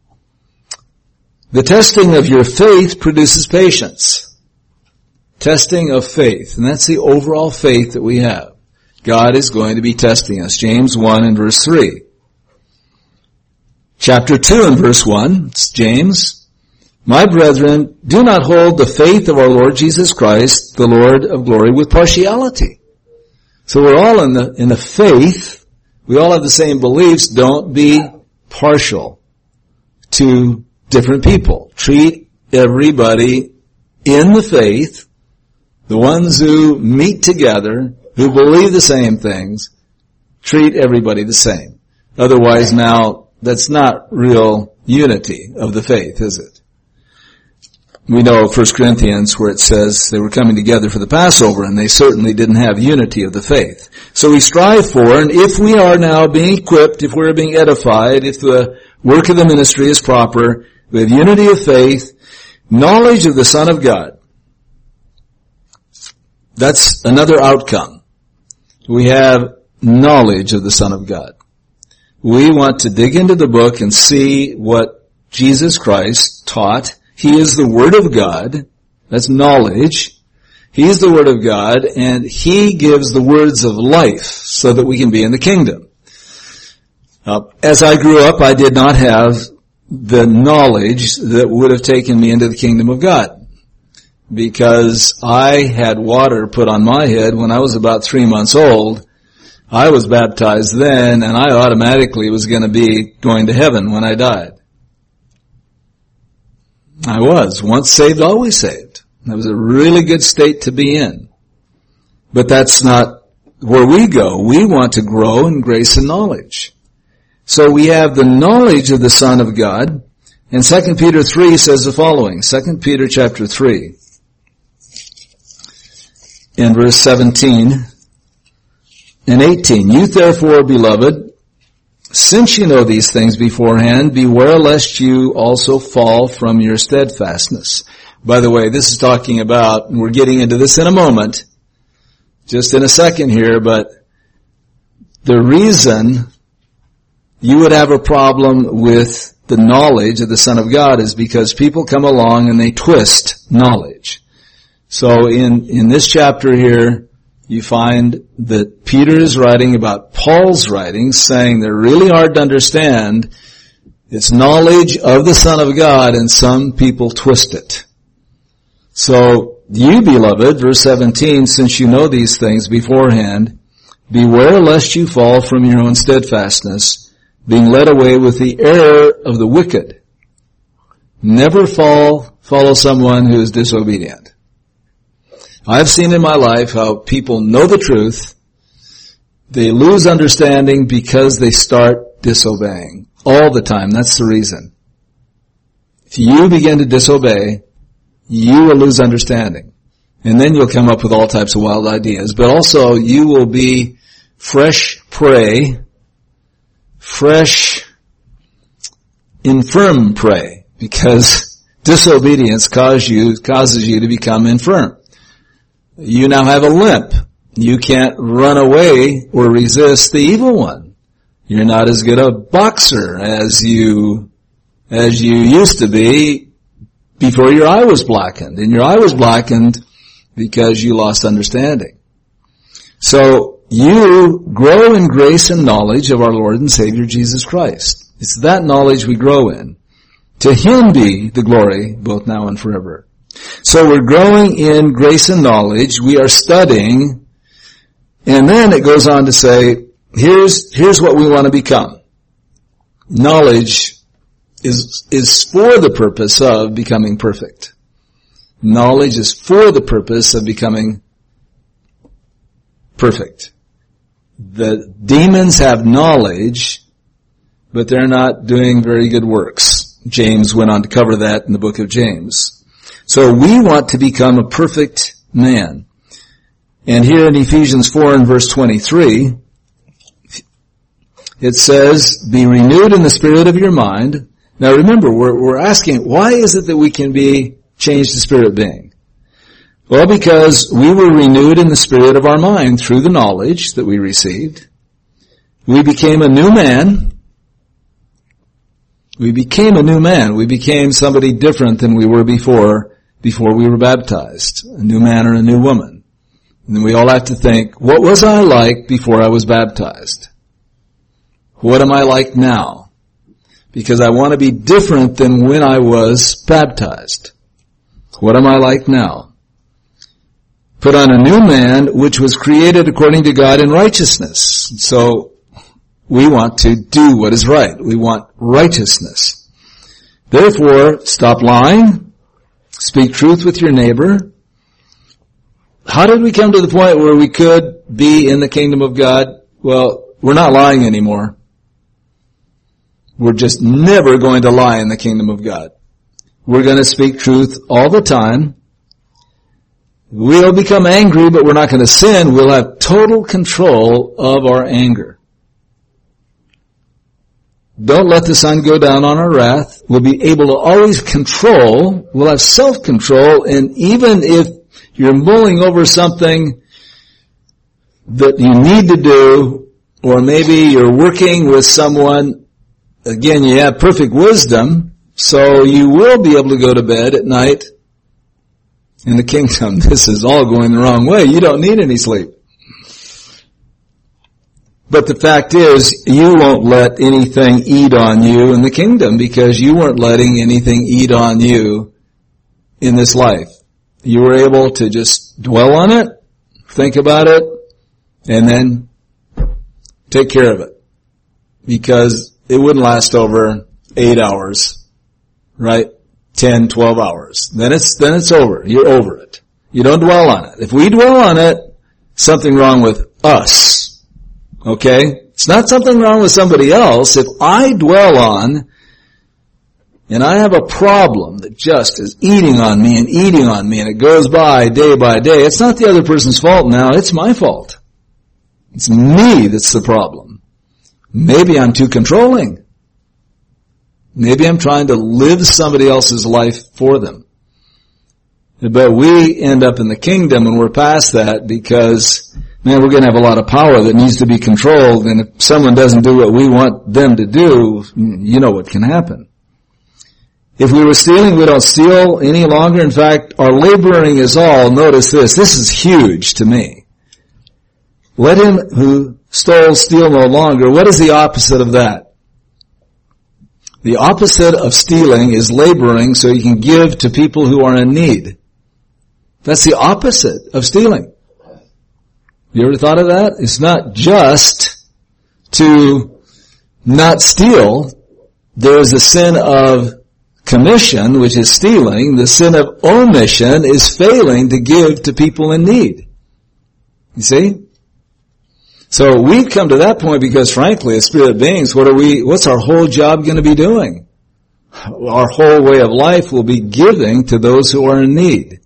Speaker 1: the testing of your faith produces patience. Testing of faith. And that's the overall faith that we have. God is going to be testing us. James 1 and verse 3. Chapter 2 and verse 1, it's James. My brethren, do not hold the faith of our Lord Jesus Christ, the Lord of glory, with partiality. So we're all in the faith. We all have the same beliefs. Don't be partial to different people. Treat everybody in the faith, the ones who meet together, who believe the same things, treat everybody the same. Otherwise now, that's not real unity of the faith, is it? We know 1 Corinthians where it says they were coming together for the Passover and they certainly didn't have unity of the faith. So we strive for, and if we are now being equipped, if we're being edified, if the work of the ministry is proper, we have unity of faith, knowledge of the Son of God. That's another outcome. We have knowledge of the Son of God. We want to dig into the book and see what Jesus Christ taught. He is the Word of God. That's knowledge. He is the Word of God, and He gives the words of life so that we can be in the kingdom. As I grew up, I did not have the knowledge that would have taken me into the kingdom of God, because I had water put on my head when I was about 3 months old. I was baptized then, and I automatically was going to be going to heaven when I died. I was. Once saved, always saved. That was a really good state to be in. But that's not where we go. We want to grow in grace and knowledge. So we have the knowledge of the Son of God. And 2 Peter 3 says the following. 2 Peter chapter 3. In verse 17 and 18. You therefore, beloved, since you know these things beforehand, beware lest you also fall from your steadfastness. By the way, this is talking about, and we're getting into this in a moment, just in a second here, but the reason you would have a problem with the knowledge of the Son of God is because people come along and they twist knowledge. So in this chapter here, you find that Peter is writing about Paul's writings, saying they're really hard to understand. It's knowledge of the Son of God, and some people twist it. So, you, beloved, verse 17, since you know these things beforehand, beware lest you fall from your own steadfastness, being led away with the error of the wicked. Never follow someone who is disobedient. I've seen in my life how people know the truth, they lose understanding because they start disobeying. All the time. That's the reason. If you begin to disobey, you will lose understanding. And then you'll come up with all types of wild ideas. But also, you will be fresh prey, fresh, infirm prey, because disobedience causes you to become infirm. You now have a limp. You can't run away or resist the evil one. You're not as good a boxer as you used to be before your eye was blackened. And your eye was blackened because you lost understanding. So you grow in grace and knowledge of our Lord and Savior Jesus Christ. It's that knowledge we grow in. To Him be the glory both now and forever. So we're growing in grace and knowledge. We are studying. And then it goes on to say, here's what we want to become. Knowledge is for the purpose of becoming perfect. Knowledge is for the purpose of becoming perfect. The demons have knowledge, but they're not doing very good works. James went on to cover that in the book of James. So we want to become a perfect man. And here in Ephesians 4 and verse 23, it says, be renewed in the spirit of your mind. Now remember, we're asking, why is it that we can be changed to spirit being? Well, because we were renewed in the spirit of our mind through the knowledge that we received. We became a new man. We became a new man. We became somebody different than we were before we were baptized. A new man or a new woman. And then we all have to think, what was I like before I was baptized? What am I like now? Because I want to be different than when I was baptized. What am I like now? Put on a new man, which was created according to God in righteousness. So, we want to do what is right. We want righteousness. Therefore, stop lying. Speak truth with your neighbor. How did we come to the point where we could be in the kingdom of God? Well, we're not lying anymore. We're just never going to lie in the kingdom of God. We're going to speak truth all the time. We'll become angry, but we're not going to sin. We'll have total control of our anger. Don't let the sun go down on our wrath. We'll be able to always control. We'll have self-control, and even if you're mulling over something that you need to do, or maybe you're working with someone, again, you have perfect wisdom, so you will be able to go to bed at night in the kingdom. This is all going the wrong way. You don't need any sleep. But the fact is, you won't let anything eat on you in the kingdom because you weren't letting anything eat on you in this life. You were able to just dwell on it, think about it, and then take care of it. Because it wouldn't last over 8 hours, right? 10, 12 hours. Then it's over. You're over it. You don't dwell on it. If we dwell on it, something wrong with us. Okay? It's not something wrong with somebody else. If I dwell on, and I have a problem that just is eating on me, and it goes by day, it's not the other person's fault now, it's my fault. It's me that's the problem. Maybe I'm too controlling. Maybe I'm trying to live somebody else's life for them. But we end up in the kingdom and we're past that because, man, we're going to have a lot of power that needs to be controlled, and if someone doesn't do what we want them to do, you know what can happen. If we were stealing, we don't steal any longer. In fact, our laboring is all, notice this is huge to me. Let him who stole steal no longer. What is the opposite of that? The opposite of stealing is laboring so you can give to people who are in need. That's the opposite of stealing. You ever thought of that? It's not just to not steal. There is a sin of commission, which is stealing. The sin of omission is failing to give to people in need. You see? So we've come to that point because, frankly, as spirit beings, what's our whole job going to be doing? Our whole way of life will be giving to those who are in need.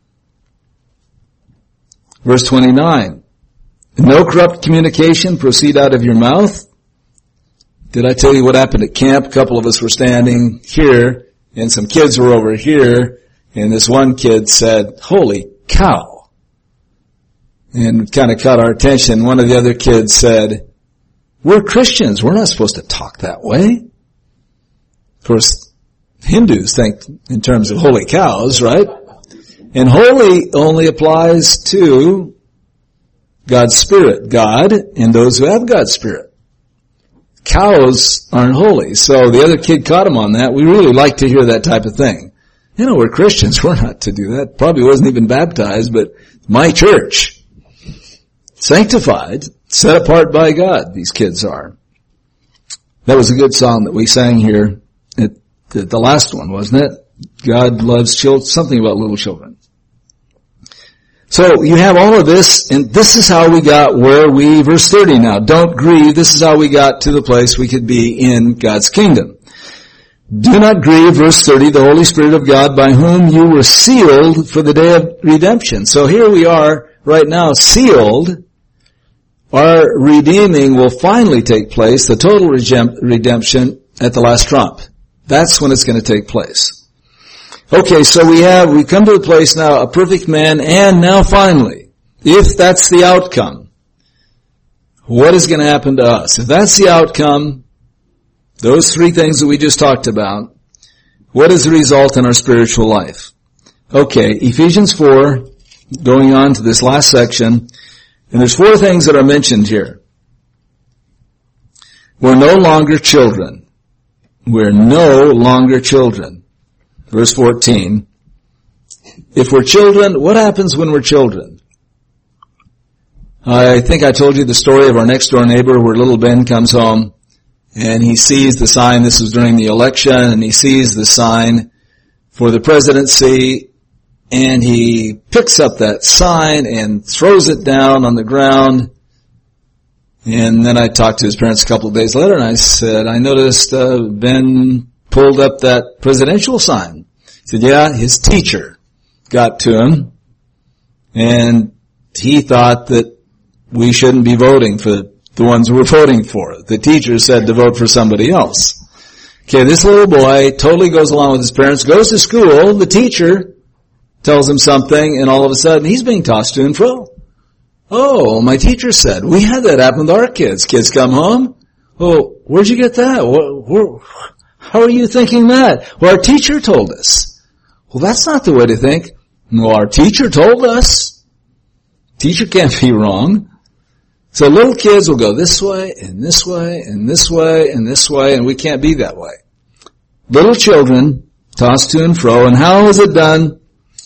Speaker 1: Verse 29. No corrupt communication proceed out of your mouth. Did I tell you what happened at camp? A couple of us were standing here, and some kids were over here, and this one kid said, "Holy cow." And kind of caught our attention. One of the other kids said, "We're Christians. We're not supposed to talk that way." Of course, Hindus think in terms of holy cows, right? And holy only applies to God's Spirit, God, and those who have God's Spirit. Cows aren't holy. So the other kid caught him on that. We really like to hear that type of thing. We're Christians. We're not to do that. Probably wasn't even baptized, but my church. Sanctified, set apart by God, these kids are. That was a good song that we sang here at the last one, wasn't it? God loves children, something about little children. So you have all of this, and this is how we got verse 30 now, don't grieve, this is how we got to the place we could be in God's kingdom. Do not grieve, verse 30, the Holy Spirit of God, by whom you were sealed for the day of redemption. So here we are right now, sealed. Our redeeming will finally take place, the total redemption at the last trump. That's when it's going to take place. Okay, so we've come to the place now, a perfect man, and now finally, if that's the outcome, what is going to happen to us? If that's the outcome, those three things that we just talked about, what is the result in our spiritual life? Okay, Ephesians 4, going on to this last section, and there's 4 things that are mentioned here. We're no longer children. We're no longer children. Verse 14. If we're children, what happens when we're children? I think I told you the story of our next door neighbor where little Ben comes home and he sees the sign. This was during the election, and he sees the sign for the presidency, and he picks up that sign and throws it down on the ground. And then I talked to his parents a couple of days later, and I said, I noticed Ben pulled up that presidential sign. He said, yeah, his teacher got to him, and he thought that we shouldn't be voting for the ones we're voting for. The teacher said to vote for somebody else. Okay, this little boy totally goes along with his parents, goes to school, the teacher tells him something, and all of a sudden he's being tossed to and fro. Oh, my teacher said, we had that happen with our kids. Kids come home. Oh, where'd you get that? How are you thinking that? Well, our teacher told us. Well, that's not the way to think. Well, our teacher told us. Teacher can't be wrong. So little kids will go this way, and this way, and this way, and this way, and we can't be that way. Little children tossed to and fro, and how is it done?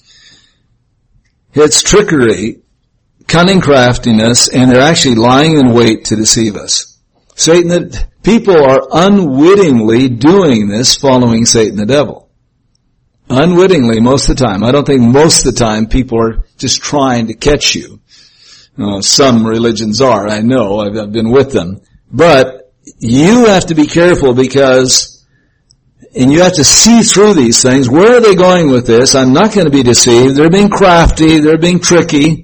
Speaker 1: It's trickery, cunning craftiness, and they're actually lying in wait to deceive us. People are unwittingly doing this, following Satan the devil. Unwittingly, most of the time. I don't think most of the time people are just trying to catch you. Some religions are, I know, I've been with them. But you have to be careful because, and you have to see through these things. Where are they going with this? I'm not going to be deceived. They're being crafty. They're being tricky.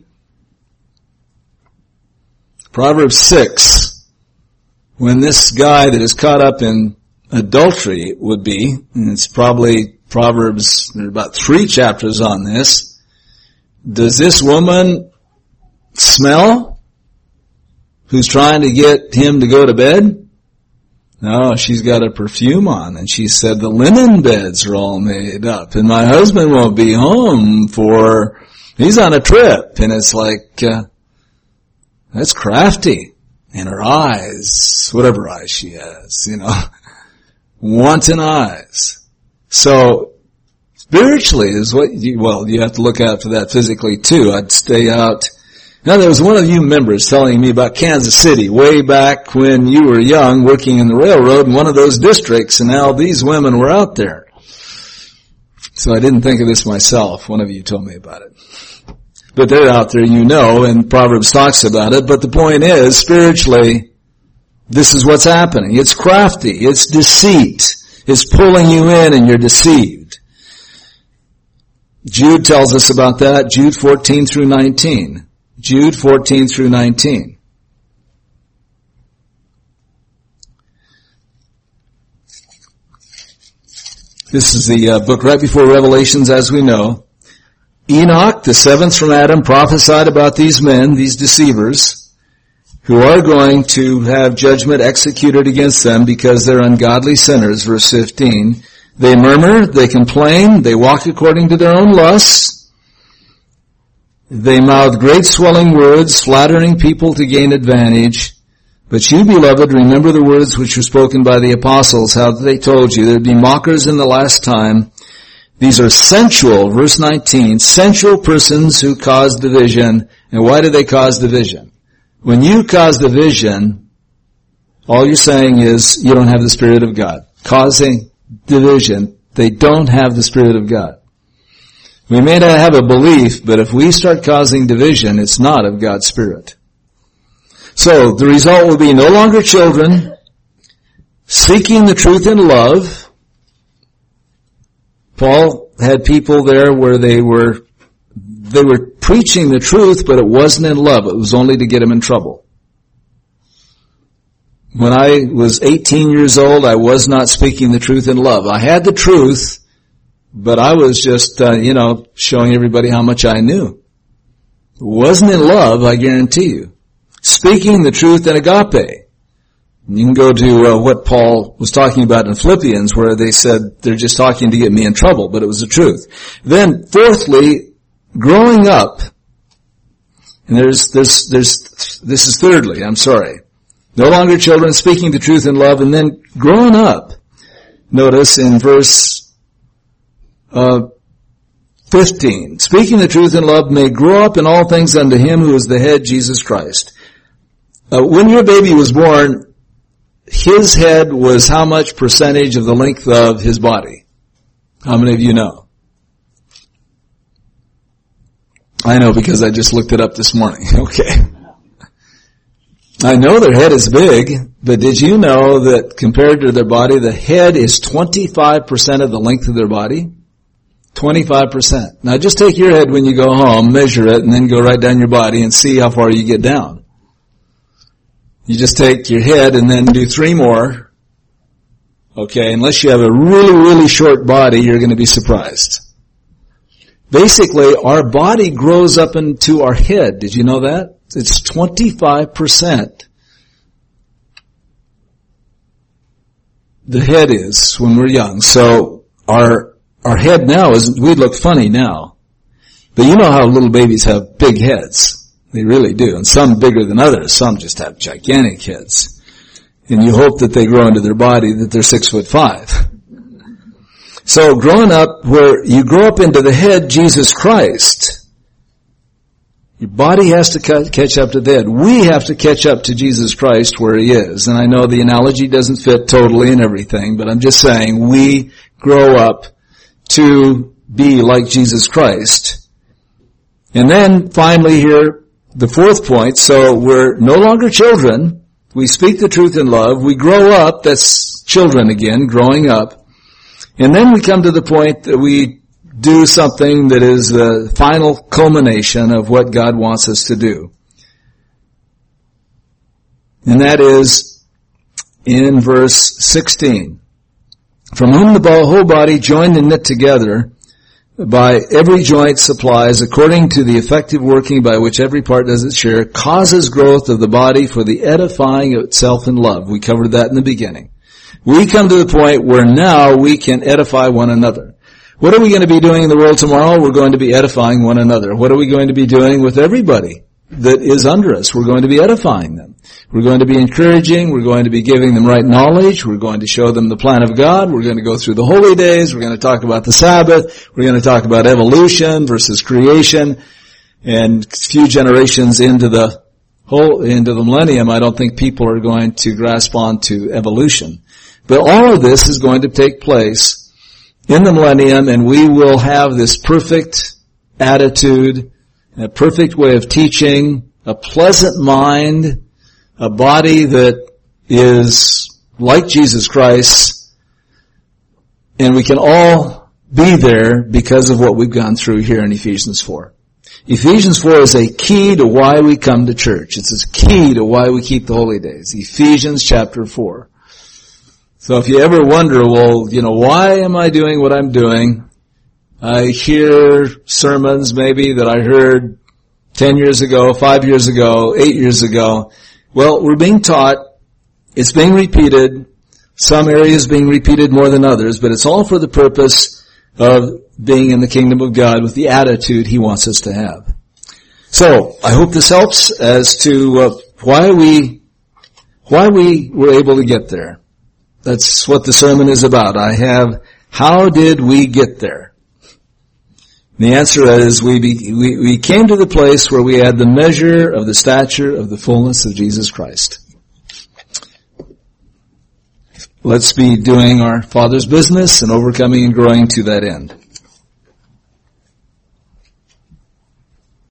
Speaker 1: Proverbs 6, when this guy that is caught up in adultery would be, and it's probably Proverbs, there are about 3 chapters on this. Does this woman smell who's trying to get him to go to bed? No, she's got a perfume on, and she said the linen beds are all made up, and my husband won't be home he's on a trip. And it's like, that's crafty. And her eyes, whatever eyes she has, wanton eyes. So, spiritually is what you have to look out for that physically too. I'd stay out. Now there was one of you members telling me about Kansas City way back when you were young working in the railroad in one of those districts, and now these women were out there. So I didn't think of this myself. One of you told me about it. but they're out there, and Proverbs talks about it. But the point is, spiritually, this is what's happening. It's crafty. It's deceit. It's pulling you in and you're deceived. Jude tells us about that. Jude 14 through 19. Jude 14 through 19. This is the book right before Revelations, as we know. Enoch, the seventh from Adam, prophesied about these men, these deceivers, who are going to have judgment executed against them because they're ungodly sinners. Verse 15. They murmur, they complain, they walk according to their own lusts. They mouth great swelling words, flattering people to gain advantage. But you, beloved, remember the words which were spoken by the apostles, how they told you there'd be mockers in the last time. These are sensual, verse 19, sensual persons who cause division. And why do they cause division? When you cause division, all you're saying is you don't have the Spirit of God. Causing division, they don't have the Spirit of God. We may not have a belief, but if we start causing division, it's not of God's Spirit. So, the result will be no longer children, seeking the truth in love. Paul had people there where they were preaching the truth, but it wasn't in love. It was only to get them in trouble. When I was 18 years old, I was not speaking the truth in love. I had the truth, but I was just, showing everybody how much I knew. It wasn't in love, I guarantee you. Speaking the truth in agape. You can go to what Paul was talking about in Philippians, where they said they're just talking to get me in trouble, but it was the truth. Then, fourthly, growing up. And this is thirdly, No longer children, speaking the truth in love, and then growing up. Notice in verse 15, speaking the truth in love may grow up in all things unto him who is the head, Jesus Christ. When your baby was born, his head was how much percentage of the length of his body? How many of you know? I know because I just looked it up this morning. Okay. I know their head is big, but did you know that compared to their body, the head is 25% of the length of their body? 25%. Now just take your head when you go home, measure it, and then go right down your body and see how far you get down. You just take your head and then do 3 more. Okay, unless you have a really, really short body, you're going to be surprised. Basically, our body grows up into our head. Did you know that? It's 25%. The head is when we're young. So our head now we look funny now. But you know how little babies have big heads. They really do. And some bigger than others. Some just have gigantic heads. And you hope that they grow into their body, that they're 6'5". So growing up, where you grow up into the head, Jesus Christ, your body has to catch up to the head. We have to catch up to Jesus Christ where he is. And I know the analogy doesn't fit totally and everything, but I'm just saying we grow up to be like Jesus Christ. And then finally here, the fourth point, so we're no longer children. We speak the truth in love. We grow up, that's children again, growing up. And then we come to the point that we do something that is the final culmination of what God wants us to do. And that is in verse 16. From whom the whole body joined and knit together by every joint supplies, according to the effective working by which every part does its share, causes growth of the body for the edifying of itself in love. We covered that in the beginning. We come to the point where now we can edify one another. What are we going to be doing in the world tomorrow? We're going to be edifying one another. What are we going to be doing with everybody that is under us? We're going to be edifying them. We're going to be encouraging. We're going to be giving them right knowledge. We're going to show them the plan of God. We're going to go through the holy days. We're going to talk about the Sabbath. We're going to talk about evolution versus creation. And a few generations into the millennium, I don't think people are going to grasp on to evolution. But all of this is going to take place in the millennium, and we will have this perfect attitude a perfect way of teaching, a pleasant mind, a body that is like Jesus Christ, and we can all be there because of what we've gone through here in Ephesians 4. Ephesians 4 is a key to why we come to church. It's a key to why we keep the holy days. Ephesians chapter 4. So if you ever wonder, well, why am I doing what I'm doing? I hear sermons maybe that I heard 10 years ago, 5 years ago, 8 years ago. Well, we're being taught. It's being repeated. Some areas being repeated more than others, but it's all for the purpose of being in the kingdom of God with the attitude He wants us to have. So, I hope this helps as to why we were able to get there. That's what the sermon is about. How did we get there? The answer is we came to the place where we had the measure of the stature of the fullness of Jesus Christ. Let's be doing our Father's business and overcoming and growing to that end.